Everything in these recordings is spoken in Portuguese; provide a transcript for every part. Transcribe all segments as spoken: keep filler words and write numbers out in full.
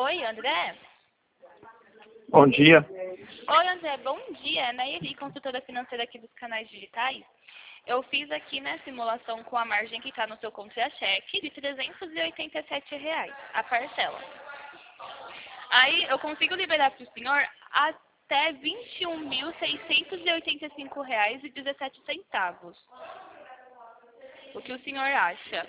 Oi, André? Bom dia. Oi, André, bom dia. É Nayeli, consultora financeira aqui dos canais digitais. Eu fiz aqui, né, simulação com a margem que está no seu contra-cheque de trezentos e oitenta e sete reais, a parcela. Aí eu consigo liberar para o senhor até vinte e um mil, seiscentos e oitenta e cinco reais e dezessete centavos. O que o senhor acha?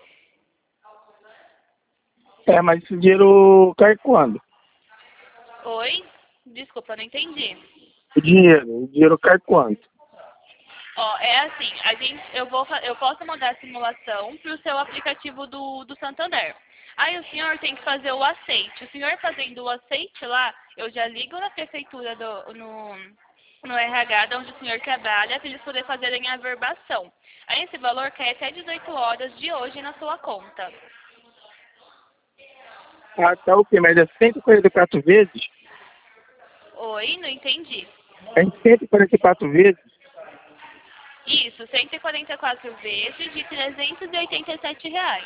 É, mas esse dinheiro cai quando? Oi? Desculpa, não entendi. O dinheiro, o dinheiro cai quanto? Ó, é assim, a gente, eu, vou, fa- eu posso mandar a simulação para o seu aplicativo do, do Santander. Aí o senhor tem que fazer o aceite. O senhor fazendo o aceite lá, eu já ligo na prefeitura, do, no, no R H, de onde o senhor trabalha, para eles poderem fazerem a averbação. Aí esse valor cai até dezoito horas de hoje na sua conta. Ah, tá o quê? Mas é cento e quarenta e quatro vezes? Oi, não entendi. É em cento e quarenta e quatro vezes? Isso, cento e quarenta e quatro vezes de trezentos e oitenta e sete reais.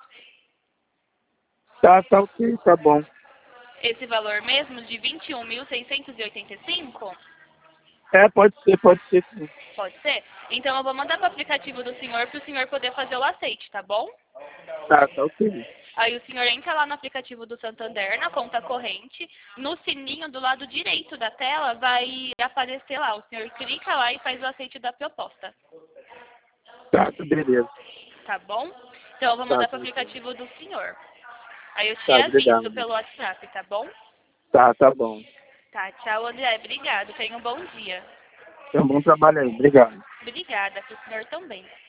Tá, tá ok, tá bom. Esse valor mesmo de vinte e um mil, seiscentos e oitenta e cinco? É, pode ser, pode ser sim. Pode ser? Então eu vou mandar para o aplicativo do senhor para o senhor poder fazer o aceite, tá bom? Tá, tá ok. Aí o senhor entra lá no aplicativo do Santander, na conta corrente, no sininho do lado direito da tela vai aparecer lá. O senhor clica lá e faz o aceite da proposta, Tá, tá, beleza. tá bom? Então eu vou Tá, mandar para tá, o aplicativo do senhor. Aí eu te tá, aviso obrigado. pelo WhatsApp, tá bom? Tá, tá bom. Tá, tchau, André. Obrigado. Tenha um bom dia. Então, bom trabalho aí, obrigado. Obrigada, para o senhor também.